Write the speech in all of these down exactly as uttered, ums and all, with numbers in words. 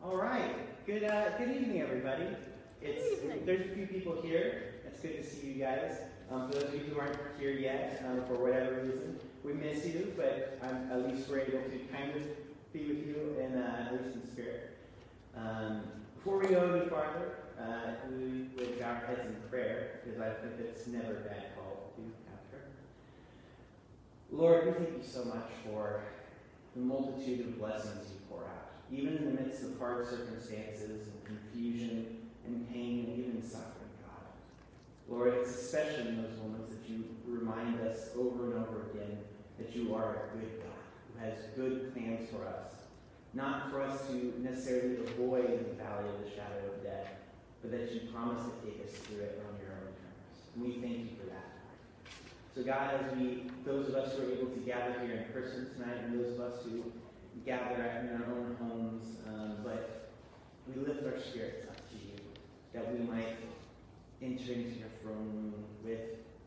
All right. Good uh, good evening, everybody. It's Good evening. There's a few people here. It's good to see you guys. Um, for those of you who aren't here yet, um, for whatever reason, we miss you, but um, at least we're able to kind of be with you, in, uh, at least in spirit. Um, before we go any farther, uh, we would bow our heads in prayer, because I think it's never a bad call to do after. Lord, we thank you so much for the multitude of blessings you pour out, even in the midst of hard circumstances and confusion and pain and even suffering, God. Lord, it's especially in those moments that you remind us over and over again that you are a good God who has good plans for us. Not for us to necessarily avoid the valley of the shadow of death, but that you promise to take us through it on your own terms. And we thank you for that. So God, as we, those of us who are able to gather here in person tonight, and those of us who gather in our own homes, um, but we lift our spirits up to you, that we might enter into your throne room with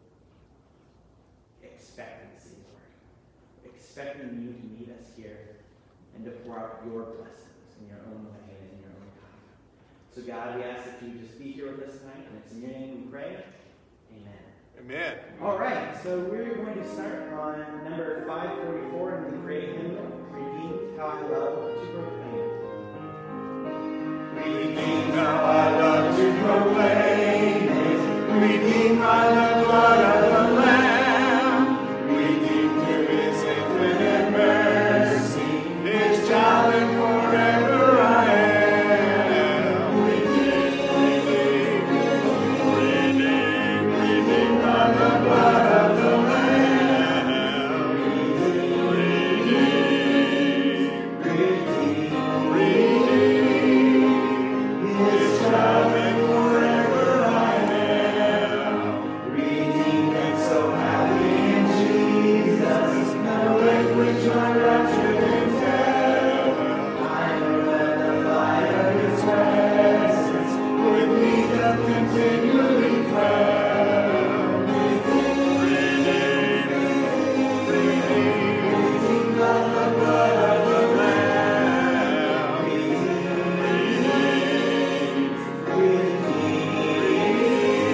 expectancy, Lord. Expecting you to meet us here and to pour out your blessings in your own way and in your own time. So God, we ask that you just be here with us tonight, and it's in your name we pray. Amen. Amen. All right, so we're going to start on number five forty-four in the great hymnal, Redeemed, How I Love to Proclaim. Redeemed, how I love to proclaim it. Redeemed by the blood of the Lamb. Redeemed through his infinite mercy. His child and forever I am. Redeemed, redeemed, redeemed, redeemed by the blood of the Lamb. Redeemed, redeemed, redeemed, redeemed. His child and forever I am. Redeemed and so happy in Jesus. No language my rapture can tell. I know that the light of his presence with me doth continually dwell. Redeemed, redeemed, redeemed, redeemed by the blood of the Lamb. Redeemed, redeemed, redeemed.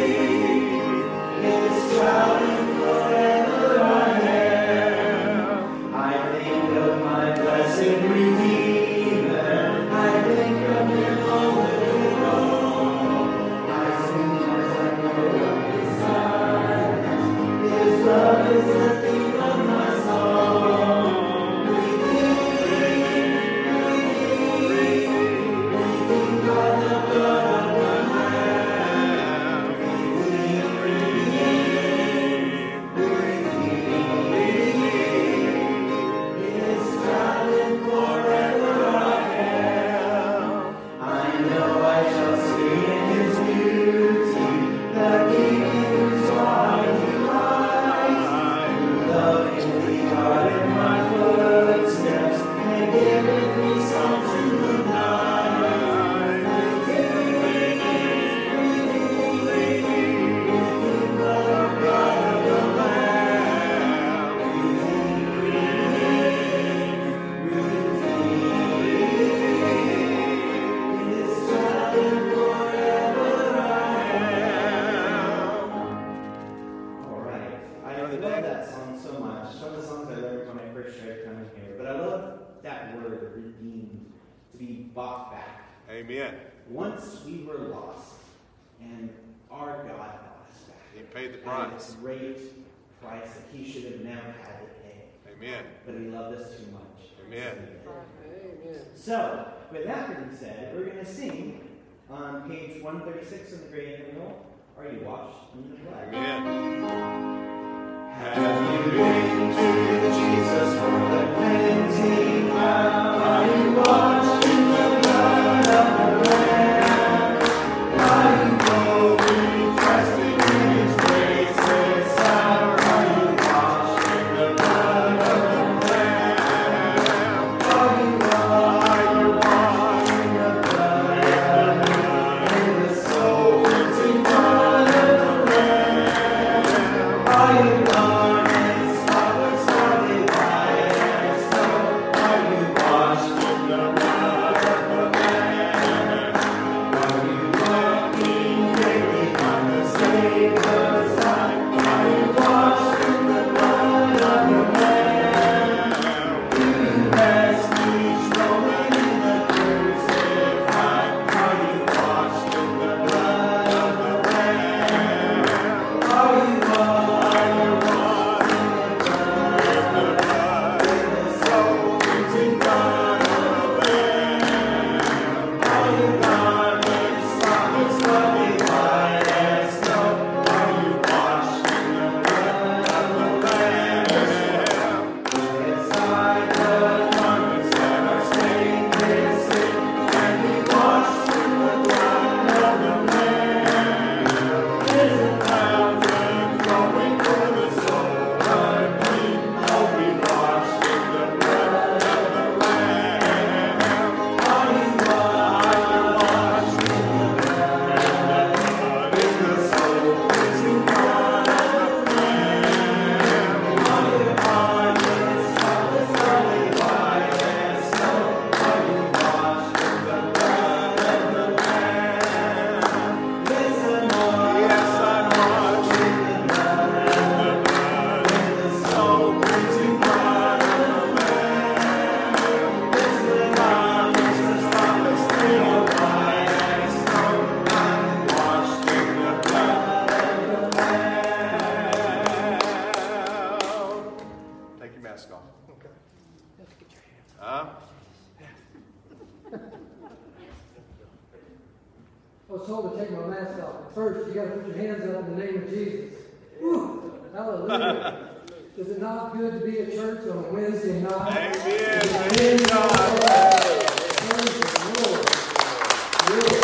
His child and forever I am. I think of my blessed Redeemer. I think of him all the day long. I sing as I know of his silence. His love is the theme of my song. Redeemed, redeemed, redeemed, redeemed by the blood of the Lamb. Redeemed, redeemed, redeemed, redeemed. His child and forever I am. I know I shall see in his beauty the King in whose law he lies, who lovingly guarded my footsteps and giveth me songs in the night. Redeemed, redeemed, redeemed, redeemed, redeemed by the blood of the Lamb. Redeemed, redeemed, redeemed. His child and forever I am. All right. I love that song so much. It's one of the songs I learned when I first started coming here. But I love that word, redeemed, to be bought back. Amen. Once we were lost, and our God bought us back. He paid the At price. a great price that he should have never had to pay. Amen. But he loved us too much. Amen. Amen. So, with that being said, we're going to sing on page one thirty-six in the Great Hymnal, Are You Washed in the Blood? Amen. Have you been to Jesus for the cleansing power? Are you washed in the blood of the Lamb? Are you fully trusting in his grace's hour? Are you washed in the blood of the Lamb? Are you washed, are you washed in the blood of the Lamb? In the soul cleansing blood of the Lamb? Are you washed and spotless, are they white as snow? Are you washed was told to take my mask off. But first, you got to put your hands up in the name of Jesus. Woo! Hallelujah. Is it not good to be at church on a Wednesday night? Amen. Praise God. Praise the Lord. Really.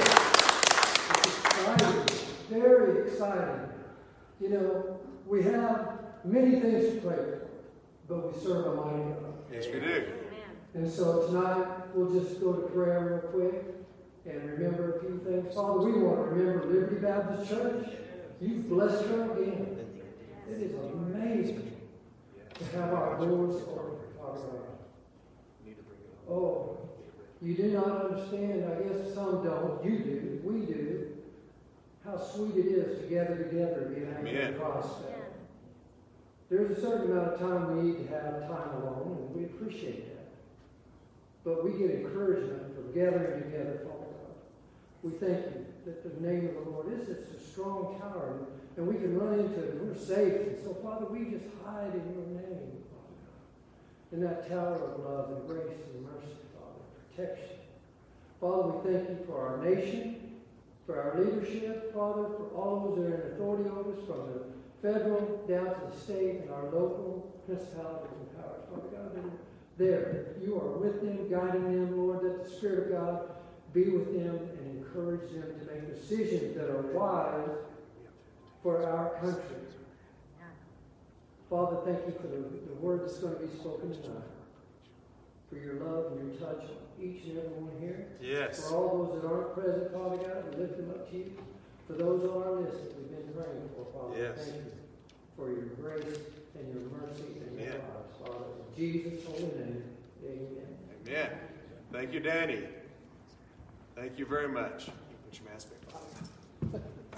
It's exciting. Very exciting. You know, we have many things to pray for, but we serve a mighty God. Yes, we do. And so tonight, we'll just go to prayer real quick and remember a few things. Father, we want to remember Liberty Baptist Church. You've blessed her again. It is amazing to have our doors open, Father God. Oh, you do not understand. I guess some don't. You do. We do. How sweet it is to gather together and be an act of Christ. There's a certain amount of time we need to have time alone, and we appreciate that. But we get encouragement from gathering together, Father God. We thank you that the name of the Lord is it's a strong tower, and we can run into it, and we're safe. And so, Father, we just hide in your name, Father God, in that tower of love and grace and mercy, Father, protection. Father, we thank you for our nation, for our leadership, Father, for all those that are in authority over us, from the federal down to the state and our local principalities and powers. Father God, there, you are with them, guiding them, Lord, that the Spirit of God be with them and encourage them to make decisions that are wise for our country. Father, thank you for the, the word that's going to be spoken tonight, for your love and your touch on each and every one here. Yes. For all those that aren't present, Father God, we lift them up to you. For those on our list that we've been praying for, Father, yes. Thank you for your grace and your mercy and your Amen. lives, Father. In Jesus' holy name, amen. Amen. Thank you, Danny. Thank you very much. Put your mask back on.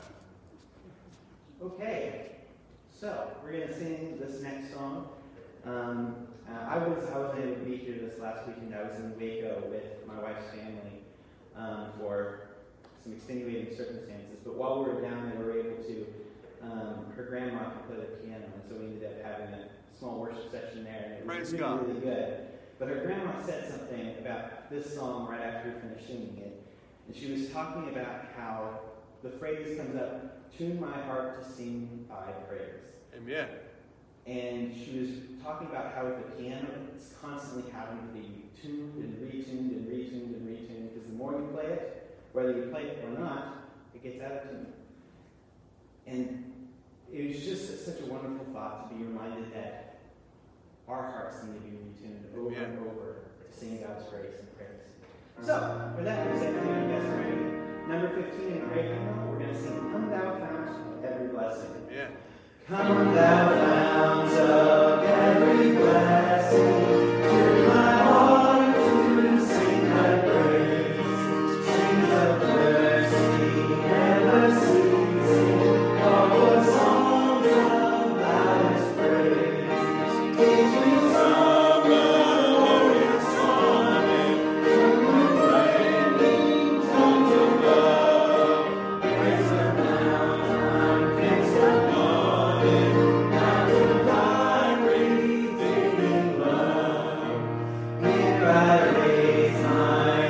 Okay, so we're going to sing this next song. Um, uh, I was I wasn't able to be here this last weekend. I was in Waco with my wife's family um, for some extenuating circumstances. But while we were down there, we were able to. Um, her grandma could play the piano, and so we ended up having a small worship session there, and it was Praise really, God. really good. But her grandma said something about this song right after we finished singing it, and she was talking about how the phrase comes up, "Tune my heart to sing thy praise." Amen. And she was talking about how with the piano, it's constantly having to be tuned and retuned and retuned and retuned, because the more you play it, whether you play it or not, it gets out of tune. And it was just such a wonderful thought to be reminded that our hearts need to be retuned over Amen. and over to sing God's grace and praise. So, with that being said, you guys are ready. Number fifteen in Great Hymnal, we're going to sing Come Thou Fount of Every Blessing. Yeah. Come thou fount of every blessing, tune my heart to sing thy praise. Streams of mercy never ceasing, all the songs of loudest praise. Teach me some melodious sonnet, from the flaming tongues of love. Praise the mountain fixed upon it, mountain of thy redeeming love. Here I raise mine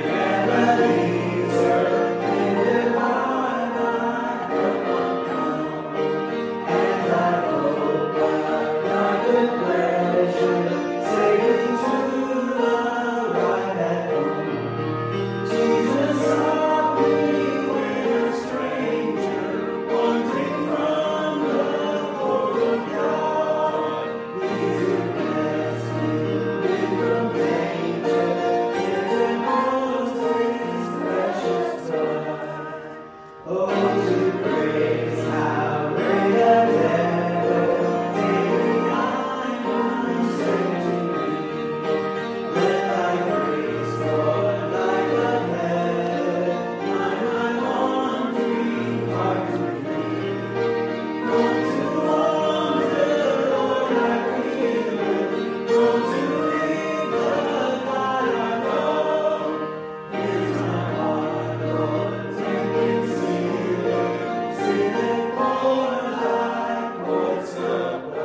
Ebenezer, lifted by thy help unknown, and I hope thy good pleasure safely to the right at home. Jesus, sought me when a stranger, wandering from the fold of God. He who blessed me with from danger, interposed his precious blood. Oh, to praise how great a heaven, daily I must turn to thee. Let thy grace, Lord, like a heaven, my wandering heart to thee. Come to wander, Lord, I feel it. Come to leave the God I love. Here's my heart, Lord, take and seal it. Seal it for thy courts above.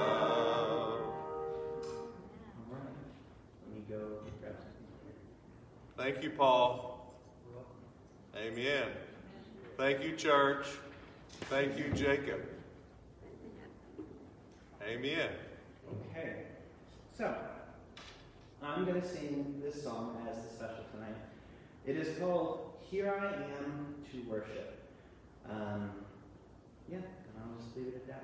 All right, let me go grab some. Thank you, Paul. Amen. Thank you, church. Thank you, Jacob. Amen. Okay. So, I'm going to sing this song as the special tonight. It is called Here I Am to Worship. Um, yeah, and I'll just leave it at that.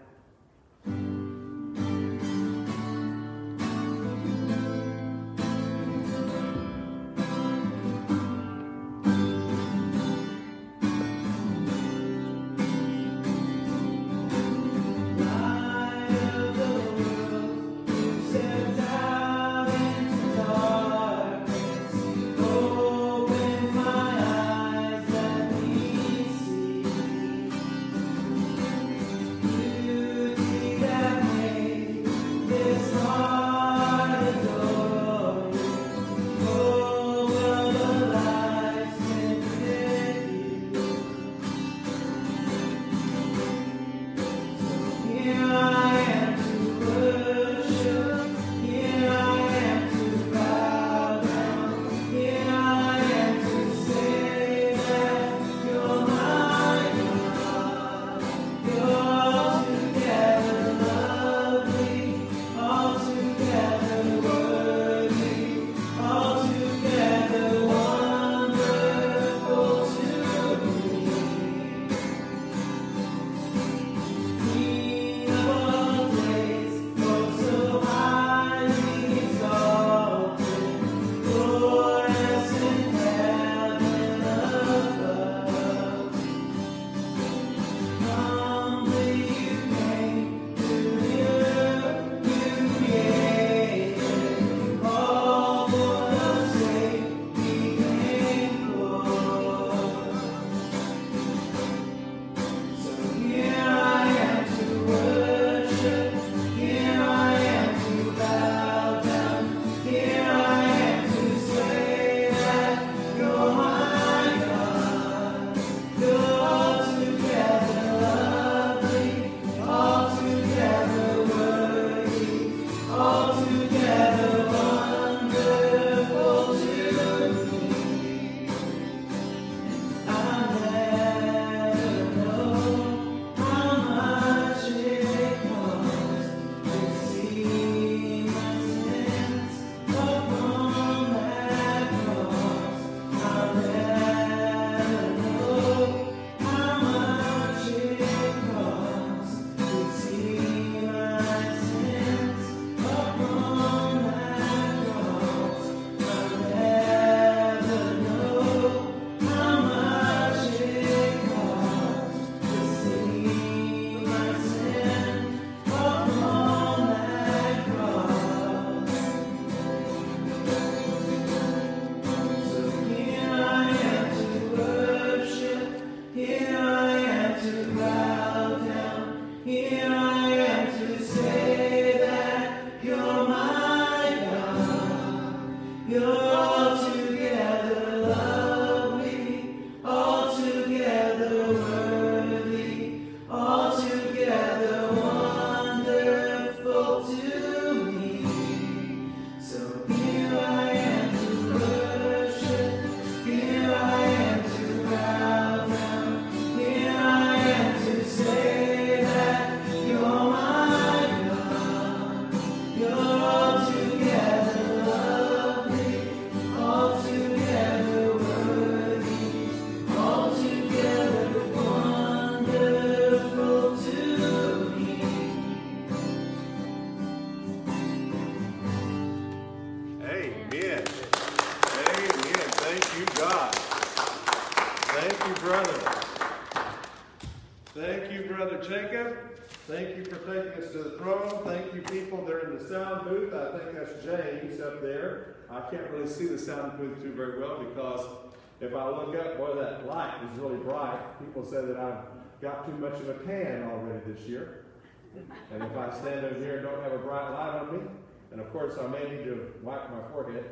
Jacob. Thank you for taking us to the throne. Thank you, people. They're in the sound booth. I think that's James up there. I can't really see the sound booth too very well because if I look up, boy, that light is really bright. People say that I've got too much of a tan already this year. And if I stand over here and don't have a bright light on me, and of course I may need to wipe my forehead.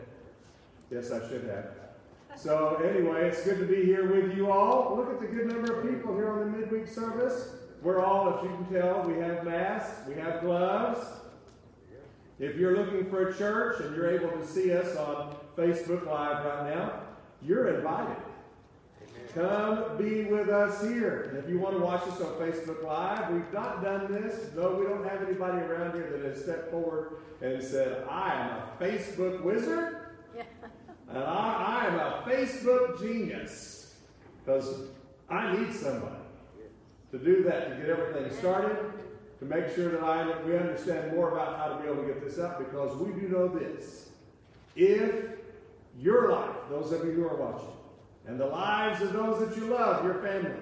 Yes, I should have. So anyway, it's good to be here with you all. Look at the good number of people here on the midweek service. We're all, as you can tell, we have masks, we have gloves. If you're looking for a church and you're able to see us on Facebook Live right now, you're invited. Amen. Come be with us here. And if you want to watch us on Facebook Live, we've not done this. No, we don't have anybody around here that has stepped forward and said, I am a Facebook wizard. Yeah. And I, I am a Facebook genius. Because I need somebody to do that, to get everything started, to make sure that I, we understand more about how to be able to get this out, because we do know this. If your life, those of you who are watching, and the lives of those that you love, your family,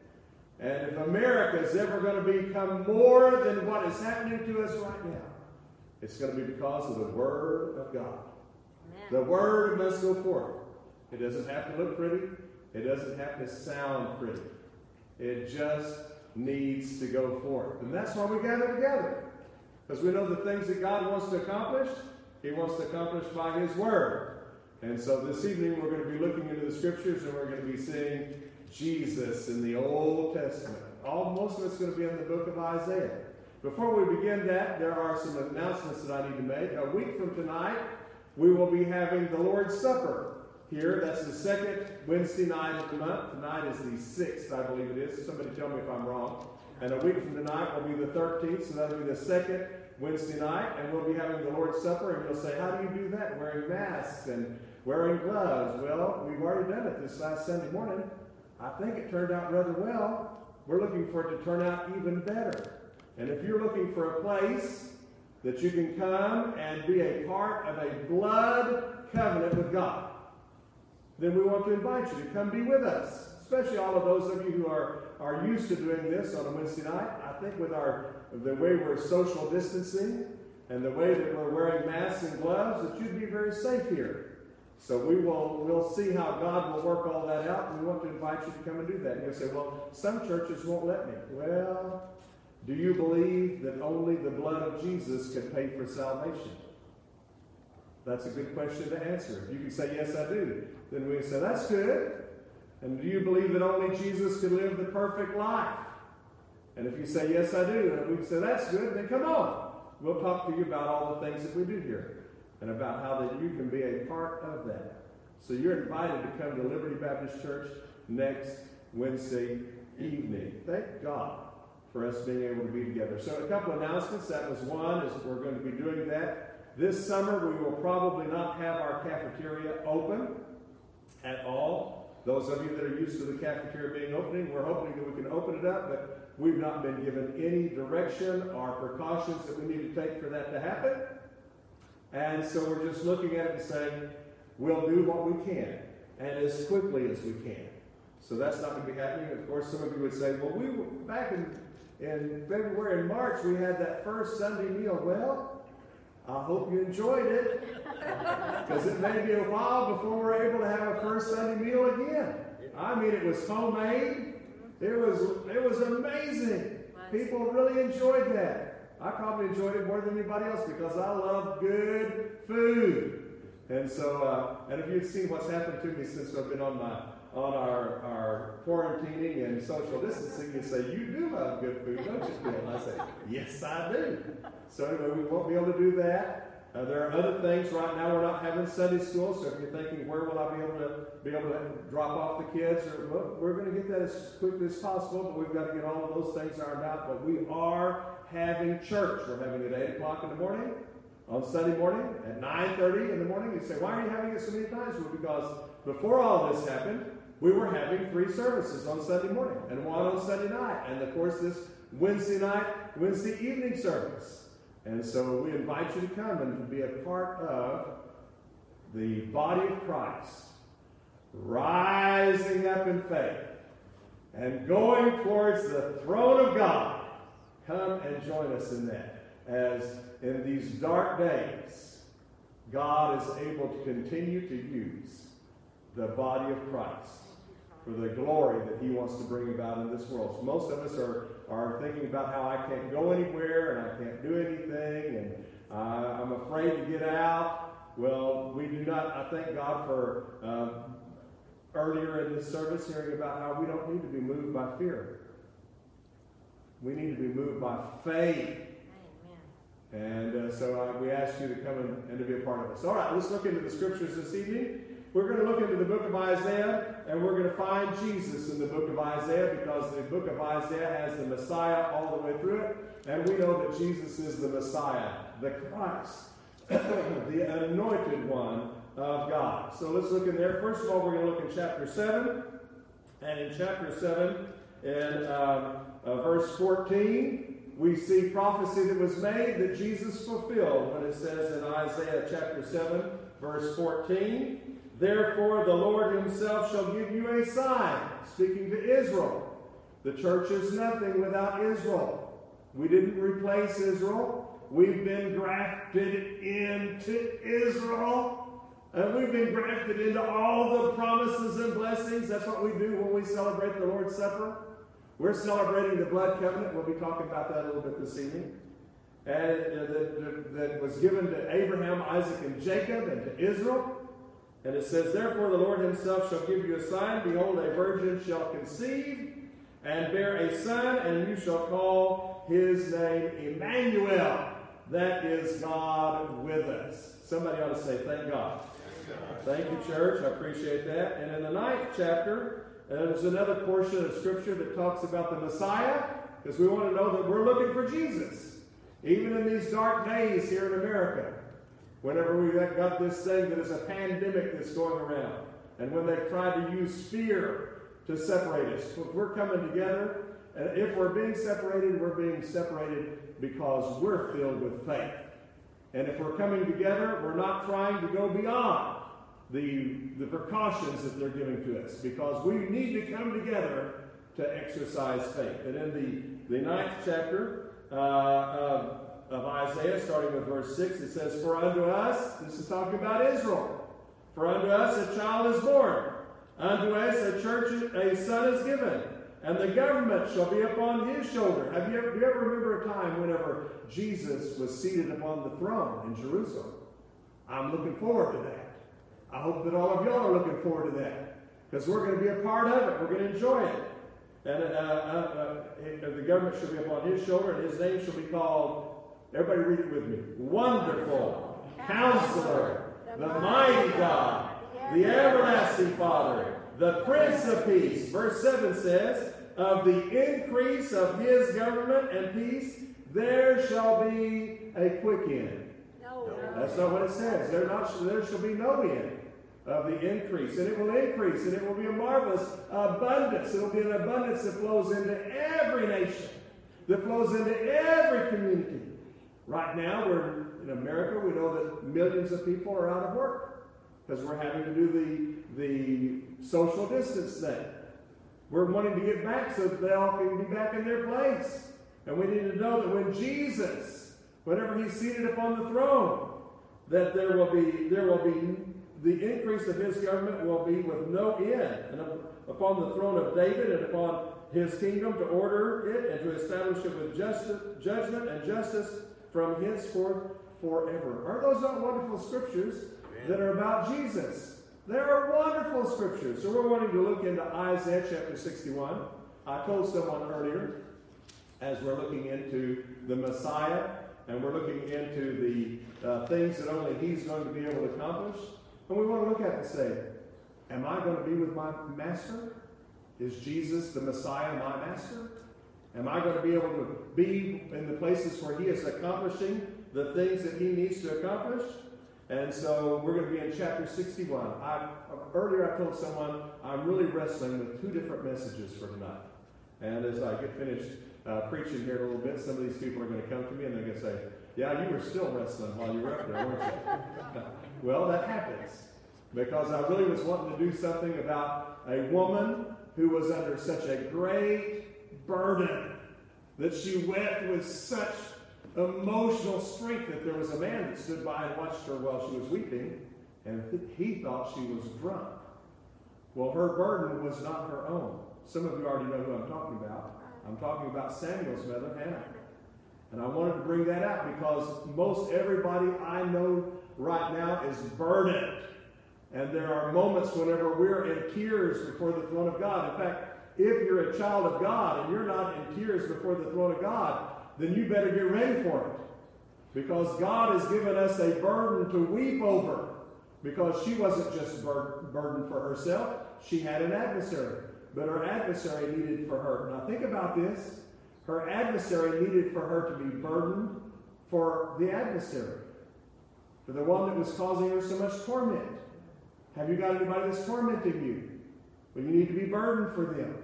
and if America is ever going to become more than what is happening to us right now, it's going to be because of the Word of God. Amen. The Word must go forth. It doesn't have to look pretty. It doesn't have to sound pretty. It just needs to go forth. And that's why we gather together. Because we know the things that God wants to accomplish, He wants to accomplish by His Word. And so this evening we're going to be looking into the Scriptures, and we're going to be seeing Jesus in the Old Testament. All, most of it's going to be in the book of Isaiah. Before we begin that, there are some announcements that I need to make. A week from tonight, we will be having the Lord's Supper here. That's the second Wednesday night of the month. Tonight is the sixth, I believe it is. Somebody tell me if I'm wrong. And a week from tonight will be the thirteenth, so that'll be the second Wednesday night, and we'll be having the Lord's Supper. And you'll say, how do you do that? Wearing masks and wearing gloves. Well, we've already done it this last Sunday morning. I think it turned out rather well. We're looking for it to turn out even better. And if you're looking for a place that you can come and be a part of a blood covenant with God, then we want to invite you to come be with us, especially all of those of you who are, are used to doing this on a Wednesday night. I think with our the way we're social distancing and the way that we're wearing masks and gloves, that you'd be very safe here. So we will we'll see how God will work all that out, and we want to invite you to come and do that. And you'll say, well, some churches won't let me. Well, do you believe that only the blood of Jesus can pay for salvation? That's a good question to answer. If you can say, yes, I do, then we say, that's good. And do you believe that only Jesus could live the perfect life? And if you say, yes, I do, and we can say, that's good, then come on. We'll talk to you about all the things that we do here and about how that you can be a part of that. So you're invited to come to Liberty Baptist Church next Wednesday evening. Thank God for us being able to be together. So a couple announcements. That was one, is we're going to be doing that. This summer, we will probably not have our cafeteria open at all. Those of you that are used to the cafeteria being opening, we're hoping that we can open it up, but we've not been given any direction or precautions that we need to take for that to happen. And so we're just looking at it and saying, we'll do what we can, and as quickly as we can. So that's not going to be happening. Of course, some of you would say, well, we were back in, in February and March, we had that first Sunday meal. Well, I hope you enjoyed it, because it may be a while before we're able to have a first Sunday meal again. I mean, it was homemade. It was it was amazing. People really enjoyed that. I probably enjoyed it more than anybody else because I love good food. And so, uh, and if you've seen what's happened to me since I've been on my on our, our quarantining and social distancing, you say, you do love good food, don't you, Phil? And I say, yes, I do. So anyway, we won't be able to do that. Uh, there are other things. Right now, we're not having Sunday school, so if you're thinking, where will I be able to be able to drop off the kids? Or, well, we're going to get that as quickly as possible, but we've got to get all of those things ironed out. But we are having church. We're having it at eight o'clock in the morning, on Sunday morning, at nine thirty in the morning. You say, why are you having it so many times? Well, because before all this happened, we were having three services on Sunday morning and one on Sunday night. And, of course, this Wednesday night, Wednesday evening service. And so we invite you to come and to be a part of the body of Christ, rising up in faith and going towards the throne of God. Come and join us in that. As in these dark days, God is able to continue to use the body of Christ for the glory that He wants to bring about in this world. So most of us are, are thinking about how I can't go anywhere and I can't do anything and uh, I'm afraid to get out. Well, we do not. I thank God for um, earlier in this service hearing about how we don't need to be moved by fear. We need to be moved by faith. Amen. And uh, so uh, we ask you to come and, and to be a part of us. All right, let's look into the Scriptures this evening. We're going to look into the book of Isaiah, and we're going to find Jesus in the book of Isaiah, because the book of Isaiah has the Messiah all the way through it, and we know that Jesus is the Messiah, the Christ, the anointed one of God. So let's look in there. First of all, we're going to look in chapter seven, and in chapter seven, in um, uh, verse fourteen, we see prophecy that was made that Jesus fulfilled when it says in Isaiah chapter seven, verse fourteen, "Therefore the Lord himself shall give you a sign," speaking to Israel. The church is nothing without Israel. We didn't replace Israel. We've been grafted into Israel. And we've been grafted into all the promises and blessings. That's what we do when we celebrate the Lord's Supper. We're celebrating the blood covenant. We'll be talking about that a little bit this evening. And uh, that, that was given to Abraham, Isaac, and Jacob, and to Israel. And it says, "Therefore the Lord himself shall give you a sign. Behold, a virgin shall conceive and bear a son, and you shall call his name Emmanuel." That is God with us. Somebody ought to say, thank God. Thank you, church. I appreciate that. And in the ninth chapter, uh, there's another portion of Scripture that talks about the Messiah, because we want to know that we're looking for Jesus. Even in these dark days here in America, whenever we've got this thing that is a pandemic that's going around, and when they've tried to use fear to separate us, if we're coming together, and if we're being separated, we're being separated because we're filled with faith. And if we're coming together, we're not trying to go beyond the, the precautions that they're giving to us, because we need to come together to exercise faith. And in the, the ninth chapter uh, of, of Isaiah, starting with verse six, it says, "For unto us," this is talking about Israel, "for unto us a child is born, unto us a church, a son is given, and the government shall be upon his shoulder." Have you ever, do you ever remember a time whenever Jesus was seated upon the throne in Jerusalem? I'm looking forward to that. I hope that all of y'all are looking forward to that, because we're going to be a part of it. We're going to enjoy it. And uh, uh, uh, the government shall be upon his shoulder, and his name shall be called, everybody read it with me, Wonderful, Counselor, the Mighty God, the Everlasting Father, the Prince of Peace. Verse seven says, "Of the increase of his government and peace, there shall be a quick end." No. That's not what it says. There, not, there shall be no end of the increase. And it will increase, and it will be a marvelous abundance. It will be an abundance that flows into every nation, that flows into every community. Right now, we're in America, we know that millions of people are out of work because we're having to do the, the social distance thing. We're wanting to get back so that they all can be back in their place. And we need to know that when Jesus, whenever he's seated upon the throne, that there will be there will be the increase of his government will be with no end, and upon the throne of David and upon his kingdom, to order it and to establish it with justice, judgment and justice from henceforth forever. Aren't those not wonderful scriptures that are about Jesus? They are wonderful scriptures. So we're wanting to look into Isaiah chapter sixty-one. I told someone earlier, as we're looking into the Messiah, and we're looking into the uh, things that only he's going to be able to accomplish, and we want to look at it and say, am I going to be with my master? Is Jesus the Messiah my master? Am I going to be able to be in the places where he is accomplishing the things that he needs to accomplish? And so we're going to be in chapter sixty-one. I, earlier I told someone I'm really wrestling with two different messages for tonight. And as I get finished uh, preaching here in a little bit, some of these people are going to come to me and they're going to say, yeah, you were still wrestling while you were up there, weren't you? Well, that happens. Because I really was wanting to do something about a woman who was under such a great burden that she wept with such emotional strength that there was a man that stood by and watched her while she was weeping, and he thought she was drunk. Well, her burden was not her own. Some of you already know who I'm talking about. I'm talking about Samuel's mother, Hannah. And I wanted to bring that out because most everybody I know right now is burdened. And there are moments whenever we're in tears before the throne of God. In fact, if you're a child of God and you're not in tears before the throne of God, then you better get ready for it. Because God has given us a burden to weep over. because she wasn't just bur- burdened for herself. She had an adversary. But her adversary needed for her. Now think about this. Her adversary needed for her to be burdened for the adversary. For the one that was causing her so much torment. Have you got anybody that's tormenting you? Well, you need to be burdened for them.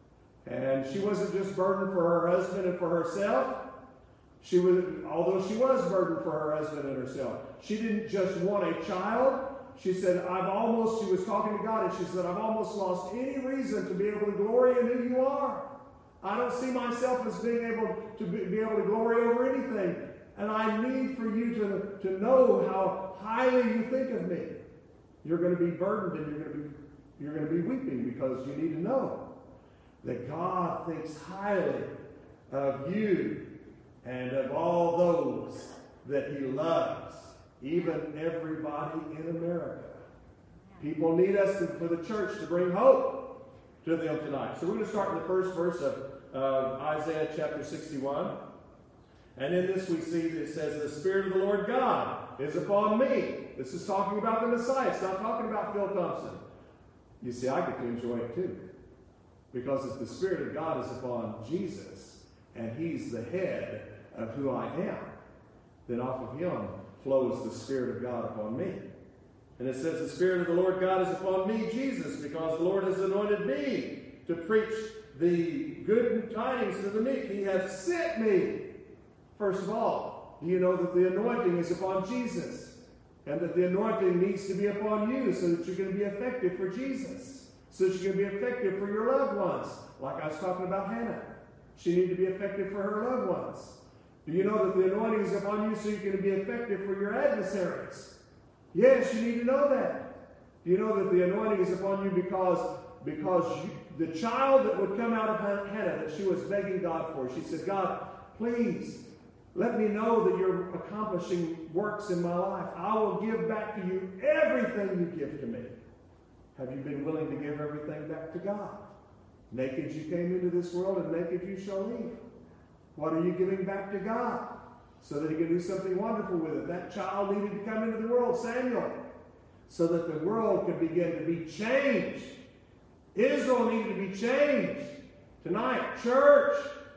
And she wasn't just burdened for her husband and for herself. She was, although she was burdened for her husband and herself. She didn't just want a child. She said, I've almost, she was talking to God, and she said, I've almost lost any reason to be able to glory in who you are. I don't see myself as being able to be, be able to glory over anything. And I need for you to, to know how highly you think of me. You're going to be burdened, and you're going to be, you're going to be weeping, because you need to know that God thinks highly of you and of all those that he loves, even everybody in America. People need us to, for the church to bring hope to them tonight. So we're going to start in the first verse of uh, Isaiah chapter sixty-one. And in this we see that it says, the Spirit of the Lord God is upon me. This is talking about the Messiah. It's not talking about Phil Thompson. You see, I get to enjoy it too. Because if the Spirit of God is upon Jesus, and he's the head of who I am, then off of him flows the Spirit of God upon me. And it says, the Spirit of the Lord God is upon me, Jesus, because the Lord has anointed me to preach the good tidings to the meek. He hath sent me. First of all, do you know that the anointing is upon Jesus? And that the anointing needs to be upon you so that you're going to be effective for Jesus. So that you're going to be effective for your loved ones. Like I was talking about Hannah. She needed to be effective for her loved ones. Do you know that the anointing is upon you so you're going to be effective for your adversaries? Yes, you need to know that. Do you know that the anointing is upon you because, because you, the child that would come out of Hannah, that she was begging God for, she said, God, please, let me know that you're accomplishing works in my life. I will give back to you everything you give to me. Have you been willing to give everything back to God? Naked you came into this world, and naked you shall leave. What are you giving back to God? So that he can do something wonderful with it. That child needed to come into the world, Samuel, so that the world could begin to be changed. Israel needed to be changed. Tonight, church,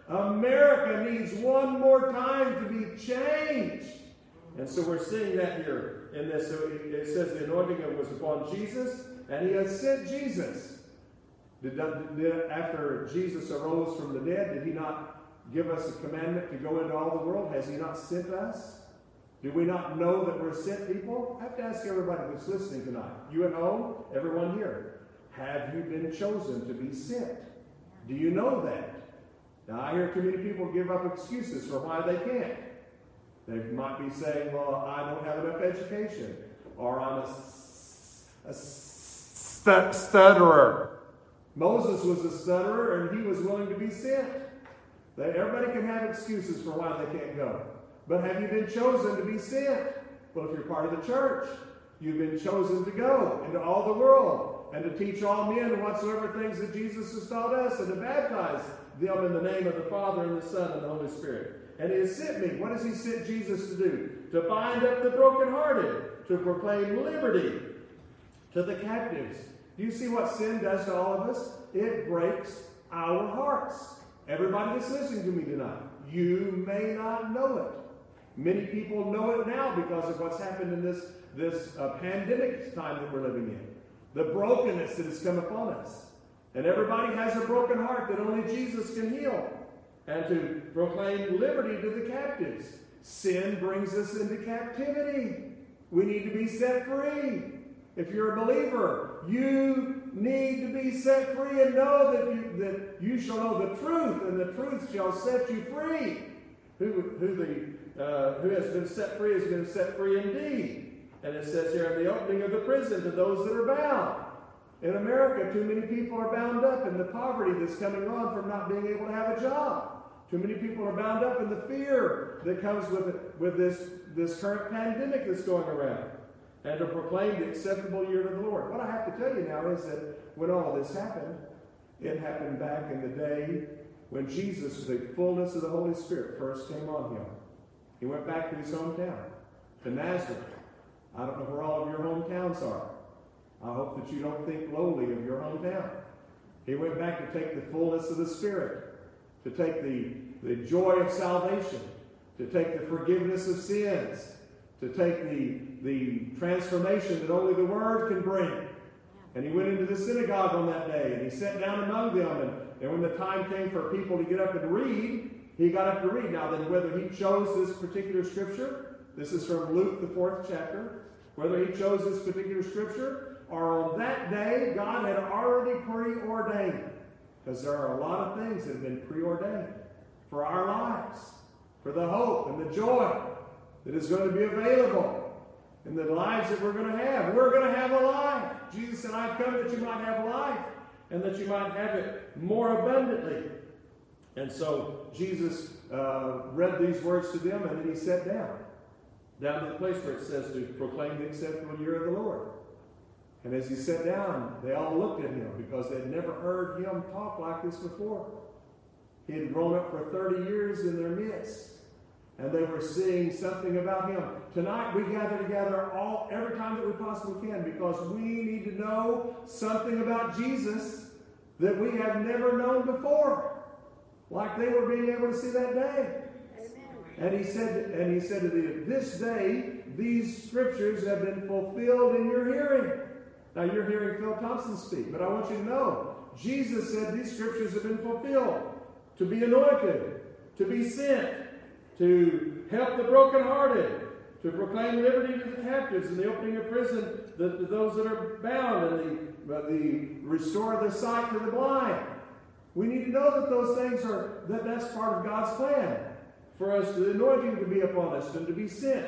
America needs one more time to be changed. And so we're seeing that here in this. So it says the anointing was upon Jesus, and he has sent Jesus. Did, did, after Jesus arose from the dead, did he not give us a commandment to go into all the world? Has he not sent us? Do we not know that we're sent people? I have to ask everybody who's listening tonight, you at home, everyone here, have you been chosen to be sent? Do you know that? Now, I hear too many people give up excuses for why they can't. They might be saying, well, I don't have enough education, or I'm a, a st- stutterer. Moses was a stutterer, and he was willing to be sent. They, everybody can have excuses for why they can't go. But have you been chosen to be sent? Well, if you're part of the church, you've been chosen to go into all the world and to teach all men whatsoever things that Jesus has taught us, and to baptize them in the name of the Father and the Son and the Holy Spirit. And he has sent me. What has he sent Jesus to do? To bind up the brokenhearted, to proclaim liberty to the captives. Do you see what sin does to all of us? It breaks our hearts. Everybody that's listening to me tonight, you may not know it. Many people know it now because of what's happened in this, this uh, pandemic time that we're living in. The brokenness that has come upon us. And everybody has a broken heart that only Jesus can heal. And to proclaim liberty to the captives. Sin brings us into captivity. We need to be set free. If you're a believer, you need to be set free and know that you, that you shall know the truth, and the truth shall set you free. Who, who, the, uh, who has been set free has been set free indeed. And it says here, in the opening of the prison to those that are bound. In America, too many people are bound up in the poverty that's coming on from not being able to have a job. Too many people are bound up in the fear that comes with it, with this, this current pandemic that's going around. And to proclaim the acceptable year to the Lord. What I have to tell you now is that when all of this happened, it happened back in the day when Jesus, the fullness of the Holy Spirit, first came on him. He went back to his hometown, to Nazareth. I don't know where all of your hometowns are. I hope that you don't think lowly of your hometown. He went back to take the fullness of the Spirit, to take the, the joy of salvation, to take the forgiveness of sins, to take the, the transformation that only the Word can bring. And he went into the synagogue on that day, and he sat down among them, and, and when the time came for people to get up and read, he got up to read. Now then, whether he chose this particular scripture, this is from Luke, the fourth chapter, whether he chose this particular scripture, or on that day, God had already preordained, because there are a lot of things that have been preordained for our lives, for the hope and the joy that is going to be available in the lives that we're going to have. We're going to have a life. Jesus said, I've come that you might have life, and that you might have it more abundantly. And so Jesus uh, read these words to them, and then he sat down, down to the place where it says to proclaim the acceptable year of the Lord. And as he sat down, they all looked at him because they'd never heard him talk like this before. He had grown up for thirty years in their midst, and they were seeing something about him. Tonight we gather together all every time that we possibly can because we need to know something about Jesus that we have never known before, like they were being able to see that day. And he said, and he said to them, this day these scriptures have been fulfilled in your hearing. Now you're hearing Phil Thompson speak, but I want you to know, Jesus said these scriptures have been fulfilled to be anointed, to be sent, to help the brokenhearted, to proclaim liberty to the captives and the opening of prison to, to those that are bound, and the, uh, the restore the sight to the blind. We need to know that those things are, that that's part of God's plan for us, the anointing to be upon us and to be sent.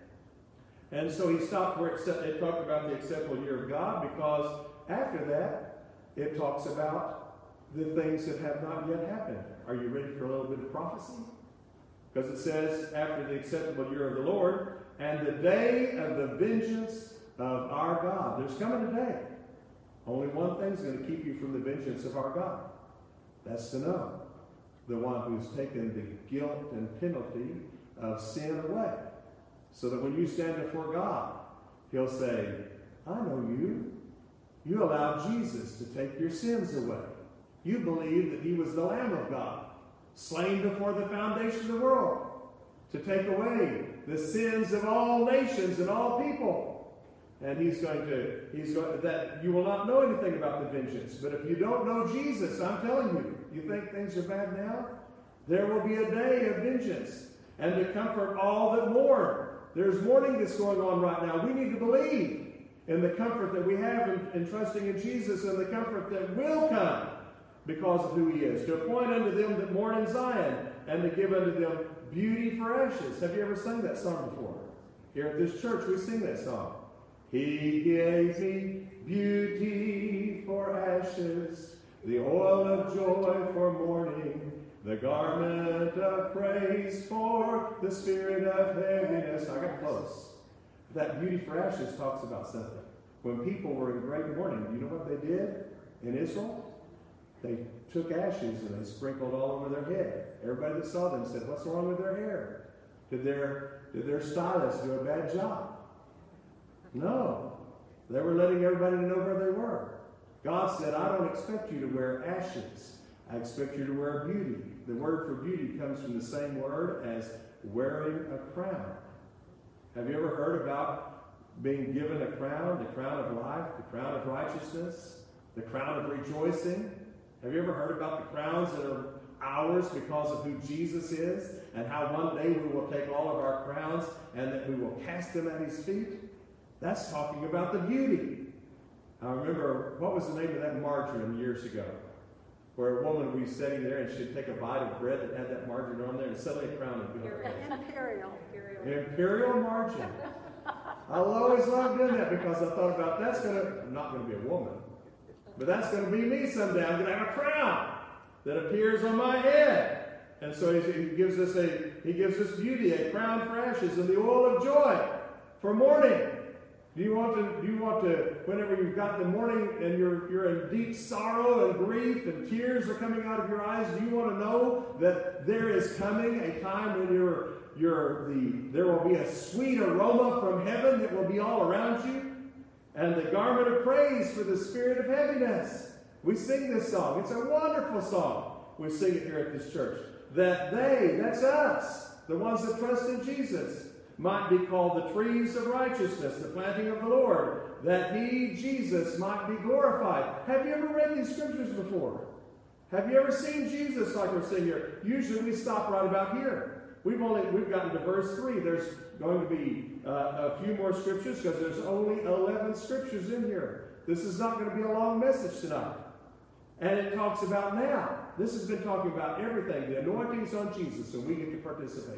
And so he stopped where it, said, it talked about the acceptable year of God, because after that, it talks about the things that have not yet happened. Are you ready for a little bit of prophecy? Because it says, after the acceptable year of the Lord, and the day of the vengeance of our God. There's coming a day. Only one thing's going to keep you from the vengeance of our God. That's to know the one who's taken the guilt and penalty of sin away. So that when you stand before God, he'll say, I know you. You allowed Jesus to take your sins away. You believed that he was the Lamb of God, slain before the foundation of the world, to take away the sins of all nations and all people. And he's going to, he's going that you will not know anything about the vengeance. But if you don't know Jesus, I'm telling you, you think things are bad now? There will be a day of vengeance, and to comfort all that mourn. There's mourning that's going on right now. We need to believe in the comfort that we have in, in trusting in Jesus, and the comfort that will come because of who he is. To appoint unto them that mourn in Zion, and to give unto them beauty for ashes. Have you ever sung that song before? Here at this church, we sing that song. He gave me beauty for ashes, the oil of joy for mourning, the garment of praise for the spirit of heaviness. I got close. That beauty for ashes talks about something. When people were in great mourning, you know what they did in Israel? They took ashes and they sprinkled all over their head. Everybody that saw them said, what's wrong with their hair? Did their, did their stylist do a bad job? No. They were letting everybody know where they were. God said, I don't expect you to wear ashes. I expect you to wear beauty. The word for beauty comes from the same word as wearing a crown. Have you ever heard about being given a crown, the crown of life, the crown of righteousness, the crown of rejoicing? Have you ever heard about the crowns that are ours because of who Jesus is, and how one day we will take all of our crowns and that we will cast them at his feet? That's talking about the beauty. I remember, what was the name of that margarine years ago? Where a woman would be sitting there and she'd take a bite of bread that had that margarine on there and suddenly a crown would be on her head. Imperial. Imperial. Imperial margarine. I always loved doing that because I thought about, that's going to, I'm not going to be a woman, but that's going to be me someday. I'm going to have a crown that appears on my head. And so he gives us a, he gives us beauty, a crown for ashes, and the oil of joy for mourning. Do you want to, do you want to, whenever you've got the mourning and you're, you're in deep sorrow and grief and tears are coming out of your eyes, do you want to know that there is coming a time when you're, your the there will be a sweet aroma from heaven that will be all around you, and the garment of praise for the spirit of heaviness. We sing this song. It's a wonderful song. We sing it here at this church. That they, that's us, the ones that trust in Jesus, might be called the trees of righteousness, the planting of the Lord, that he, Jesus, might be glorified. Have you ever read these scriptures before? Have you ever seen Jesus like we're seeing here? Usually we stop right about here. We've only we've gotten to verse three. There's going to be uh, a few more scriptures because there's only eleven scriptures in here. This is not going to be a long message tonight. And it talks about now. This has been talking about everything. The anointing's on Jesus, and we get to participate.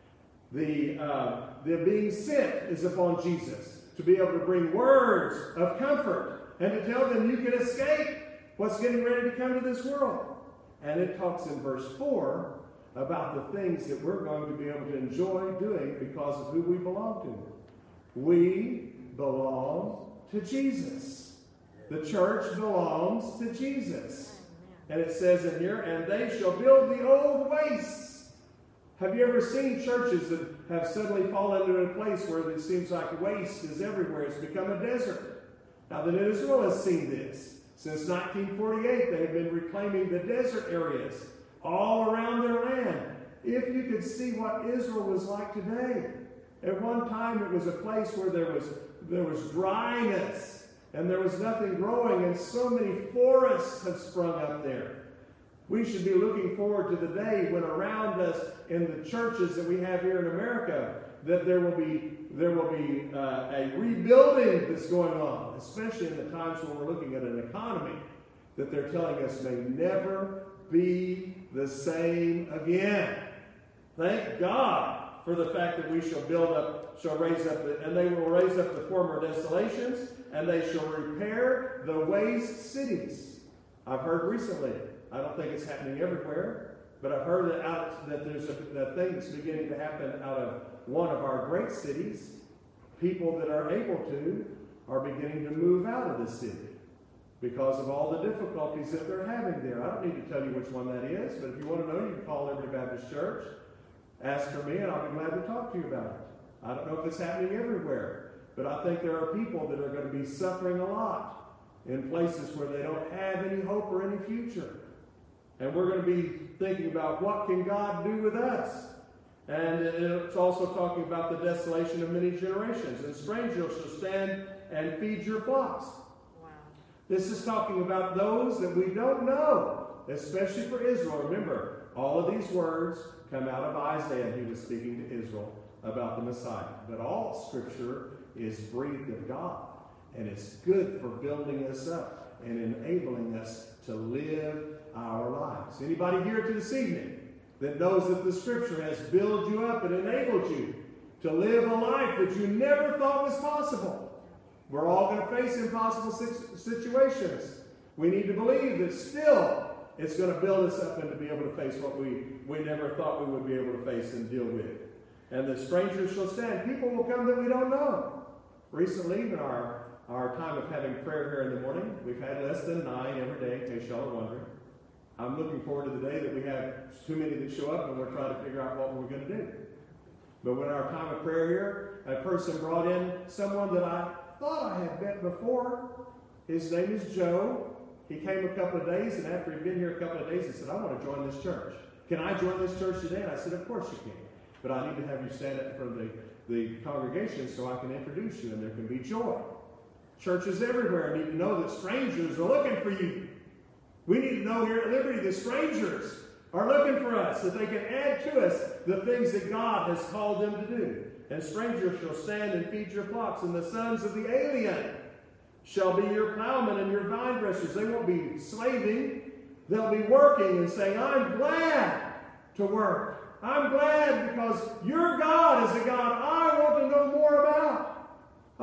The, uh, the being sent is upon Jesus to be able to bring words of comfort and to tell them you can escape what's getting ready to come to this world. And it talks in verse four about the things that we're going to be able to enjoy doing because of who we belong to. We belong to Jesus. The church belongs to Jesus. And it says in here, and they shall build the old wastes. Have you ever seen churches that have suddenly fallen into a place where it seems like waste is everywhere? It's become a desert. Now, then Israel has seen this. Since nineteen forty-eight, they've been reclaiming the desert areas all around their land. If you could see what Israel was like today. At one time, it was a place where there was, there was dryness, and there was nothing growing, and so many forests have sprung up there. We should be looking forward to the day when around us in the churches that we have here in America, that there will be there will be uh, a rebuilding that's going on, especially in the times when we're looking at an economy that they're telling us may never be the same again. Thank God for the fact that we shall build up, shall raise up, the, and they will raise up the former desolations, and they shall repair the waste cities. I've heard recently, I don't think it's happening everywhere, but I've heard that, out, that there's a that thing that's beginning to happen out of one of our great cities. People that are able to are beginning to move out of the city because of all the difficulties that they're having there. I don't need to tell you which one that is, but if you want to know, you can call Liberty Baptist Church, ask for me, and I'll be glad to talk to you about it. I don't know if it's happening everywhere, but I think there are people that are going to be suffering a lot in places where they don't have any hope or any future. And we're going to be thinking about what can God do with us. And it's also talking about the desolation of many generations. And strangers shall stand and feed your flocks. Wow. This is talking about those that we don't know, especially for Israel. Remember, all of these words come out of Isaiah. He was speaking to Israel about the Messiah. But all Scripture is breathed of God. And it's good for building us up and enabling us to live our lives. Anybody here to this evening that knows that the Scripture has built you up and enabled you to live a life that you never thought was possible? We're all going to face impossible situations. We need to believe that still it's going to build us up and to be able to face what we, we never thought we would be able to face and deal with. And the strangers shall stand. People will come that we don't know. Recently, in our, our time of having prayer here in the morning, we've had less than nine every day, in case y'all are wondering. I'm looking forward to the day that we have too many that show up and we're trying to figure out what we're going to do. But when our time of prayer here, a person brought in someone that I thought I had met before. His name is Joe. He came a couple of days, and after he'd been here a couple of days, he said, I want to join this church. Can I join this church today? And I said, of course you can. But I need to have you stand up in front of the, the congregation so I can introduce you, and there can be joy. Churches everywhere need to know that strangers are looking for you. We need to know here at Liberty that strangers are looking for us, that they can add to us the things that God has called them to do. And strangers shall stand and feed your flocks, and the sons of the alien shall be your plowmen and your vine dressers. They won't be slaving. They'll be working and saying, I'm glad to work. I'm glad because your God is a God I want to know more about.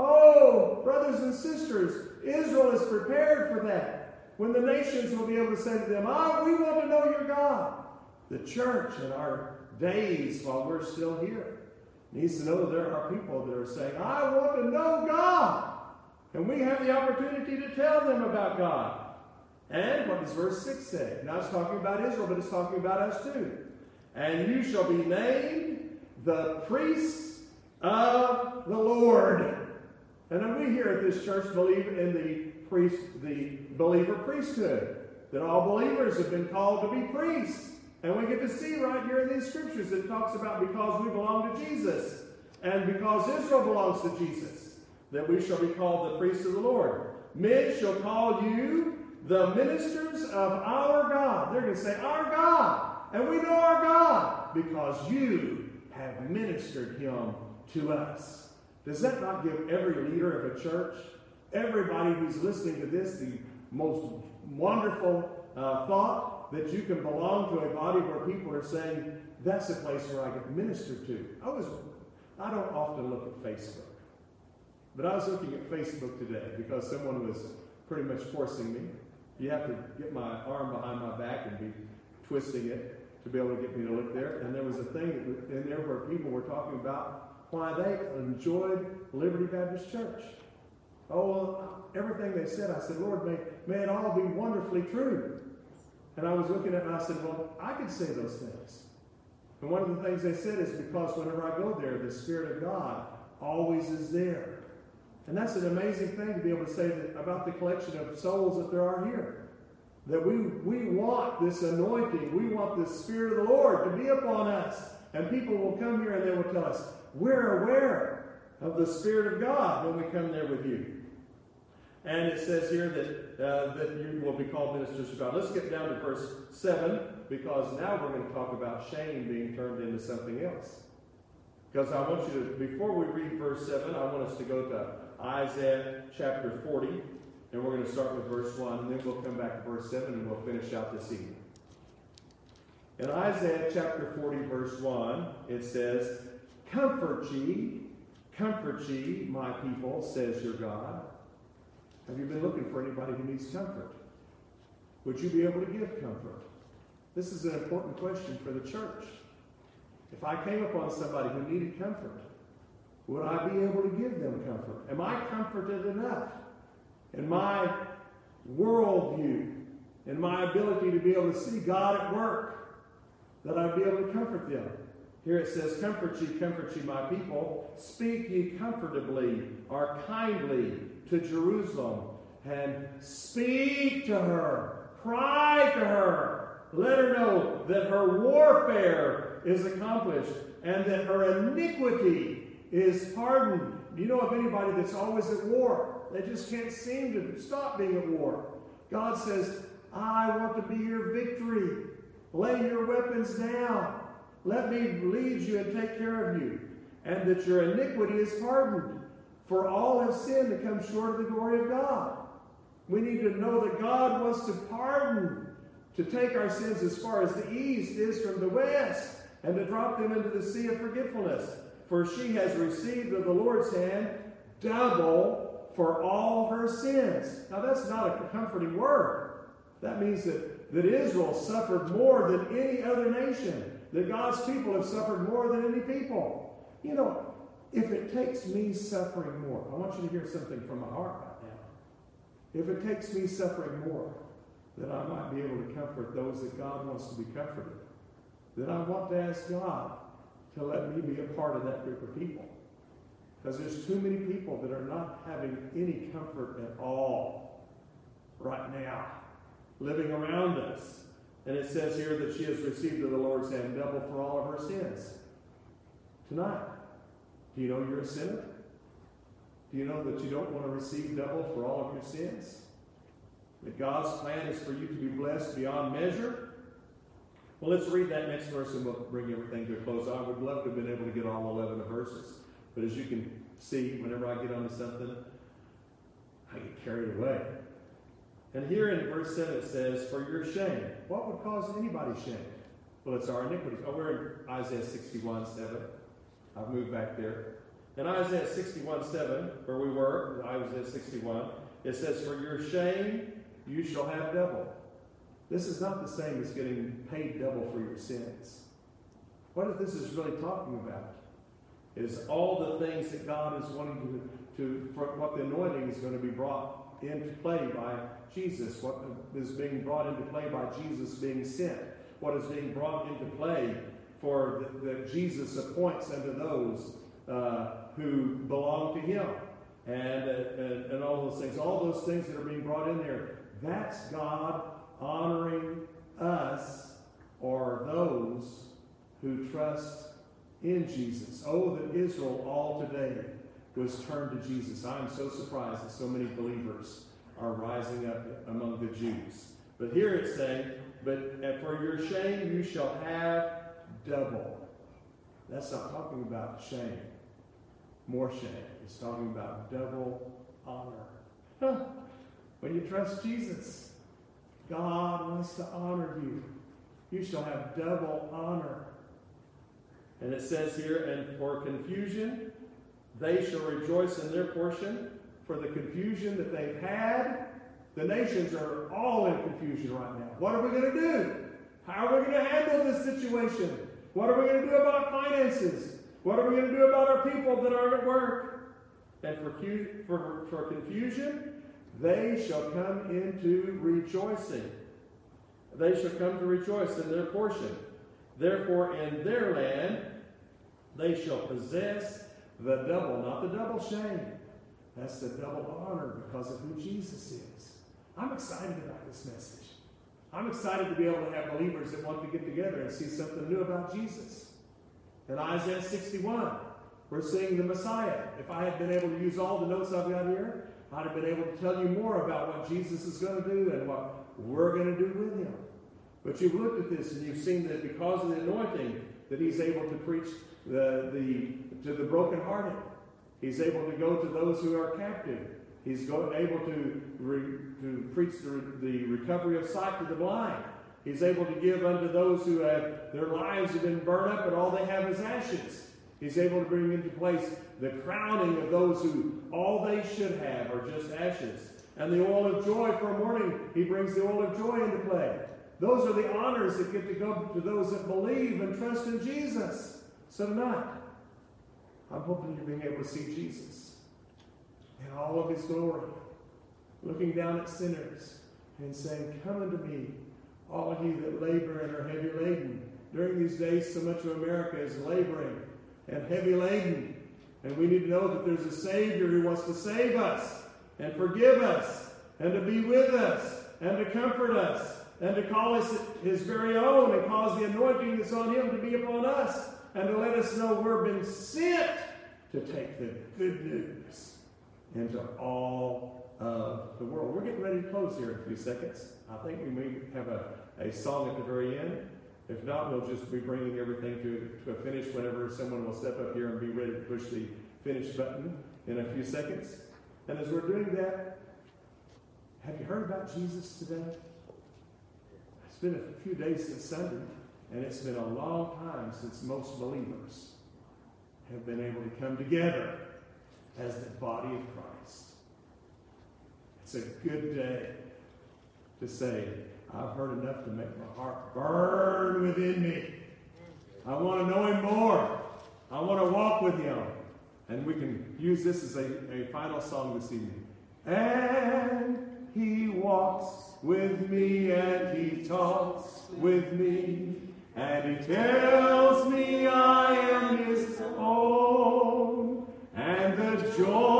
Oh, brothers and sisters, Israel is prepared for that. When the nations will be able to say to them, oh, we want to know your God. The church in our days while we're still here needs to know there are people that are saying, I want to know God. And we have the opportunity to tell them about God. And what does verse six say? Now it's talking about Israel, but it's talking about us too. And you shall be named the priests of the Lord. And then we here at this church believe in the priest, the believer priesthood, that all believers have been called to be priests. And we get to see right here in these scriptures it talks about because we belong to Jesus and because Israel belongs to Jesus, that we shall be called the priests of the Lord. Men shall call you the ministers of our God. They're going to say, our God. And we know our God because you have ministered him to us. Does that not give every leader of a church, everybody who's listening to this, the most wonderful uh, thought that you can belong to a body where people are saying, that's a place where I get ministered to? I was, I don't often look at Facebook. But I was looking at Facebook today because someone was pretty much forcing me. You have to get my arm behind my back and be twisting it to be able to get me to look there. And there was a thing in there where people were talking about why they enjoyed Liberty Baptist Church. Oh, well, everything they said, I said, Lord, may, may it all be wonderfully true. And I was looking at it and I said, well, I could say those things. And one of the things they said is because whenever I go there, the Spirit of God always is there. And that's an amazing thing to be able to say that about the collection of souls that there are here. That we, we want this anointing. We want the Spirit of the Lord to be upon us. And people will come here and they will tell us, we're aware of the Spirit of God when we come there with you. And it says here that, uh, that you will be called ministers of God. Let's get down to verse seven, because now we're going to talk about shame being turned into something else. Because I want you to, before we read verse seven, I want us to go to Isaiah chapter forty, and we're going to start with verse one, and then we'll come back to verse seven, and we'll finish out this evening. In Isaiah chapter forty, verse one, it says, Comfort ye, comfort ye, my people, says your God. Have you been looking for anybody who needs comfort? Would you be able to give comfort? This is an important question for the church. If I came upon somebody who needed comfort, would I be able to give them comfort? Am I comforted enough in my worldview, in my ability to be able to see God at work, that I'd be able to comfort them? Here it says, Comfort ye, comfort ye, my people. Speak ye comfortably or kindly to Jerusalem, and speak to her, cry to her, let her know that her warfare is accomplished and that her iniquity is pardoned. Do you know of anybody that's always at war? They just can't seem to stop being at war. God says, I want to be your victory. Lay your weapons down. Let me lead you and take care of you. And that your iniquity is pardoned. For all have sinned and come short of the glory of God. We need to know that God wants to pardon, to take our sins as far as the east is from the west, and to drop them into the sea of forgetfulness. For she has received of the Lord's hand double for all her sins. Now that's not a comforting word. That means that, that Israel suffered more than any other nation. That God's people have suffered more than any people. You know, if it takes me suffering more, I want you to hear something from my heart right now. If it takes me suffering more, that I might be able to comfort those that God wants to be comforted, then I want to ask God to let me be a part of that group of people. Because there's too many people that are not having any comfort at all right now, living around us. And it says here that she has received of the Lord's hand double for all of her sins. Tonight, do you know you're a sinner? Do you know that you don't want to receive double for all of your sins? That God's plan is for you to be blessed beyond measure? Well, let's read that next verse and we'll bring everything to a close. I would love to have been able to get all eleven verses. But as you can see, whenever I get onto something, I get carried away. And here in verse seven it says, For your shame. What would cause anybody shame? Well, it's our iniquities. Oh, we're in Isaiah sixty-one seven. I've moved back there. In Isaiah sixty-one seven, where we were, Isaiah sixty-one, it says, For your shame you shall have double. This is not the same as getting paid double for your sins. What this is really talking about is all the things that God is wanting to, to for what the anointing is going to be brought into play by Jesus, what is being brought into play by Jesus being sent, what is being brought into play for that Jesus appoints unto those uh, who belong to him. And, uh, and, and all those things, all those things that are being brought in there, that's God honoring us or those who trust in Jesus. Oh, that Israel all today was turned to Jesus. I'm so surprised that so many believers are rising up among the Jews. But here it's saying, but for your shame you shall have double. That's not talking about shame, more shame. It's talking about double honor. Huh. When you trust Jesus, God wants to honor you. You shall have double honor. And it says here, and for confusion, they shall rejoice in their portion. For the confusion that they've had, the nations are all in confusion right now. What are we going to do? How are we going to handle this situation? What are we going to do about finances? What are we going to do about our people that aren't at work? And for, for, for confusion, they shall come into rejoicing. They shall come to rejoice in their portion. Therefore, in their land, they shall possess the double, not the double shame. That's the double honor because of who Jesus is. I'm excited about this message. I'm excited to be able to have believers that want to get together and see something new about Jesus. In Isaiah sixty-one, we're seeing the Messiah. If I had been able to use all the notes I've got here, I'd have been able to tell you more about what Jesus is going to do and what we're going to do with him. But you've looked at this and you've seen that because of the anointing, that he's able to preach the, the, to the brokenhearted. He's able to go to those who are captive. He's go, able to, re, to preach the, the recovery of sight to the blind. He's able to give unto those who have their lives have been burned up and all they have is ashes. He's able to bring into place the crowning of those who all they should have are just ashes. And the oil of joy for mourning, he brings the oil of joy into play. Those are the honors that get to go to those that believe and trust in Jesus. So tonight, I'm hoping you're being able to see Jesus in all of his glory, looking down at sinners and saying, come unto me, all of you that labor and are heavy laden. During these days, so much of America is laboring and heavy laden. And we need to know that there's a Savior who wants to save us and forgive us and to be with us and to comfort us and to call us his very own and cause the anointing that's on him to be upon us and to let us know we're been sent to take the good news into all of the world. We're getting ready to close here in a few seconds. I think we may have a, a song at the very end. If not, we'll just be bringing everything to, to a finish whenever someone will step up here and be ready to push the finish button in a few seconds. And as we're doing that, have you heard about Jesus today? It's been a few days since Sunday, and it's been a long time since most believers have been able to come together as the body of Christ. It's a good day to say, I've heard enough to make my heart burn within me. I want to know him more. I want to walk with him. And we can use this as a, a final song this evening. And he walks with me and he talks with me. And he tells me I am his own. And the joy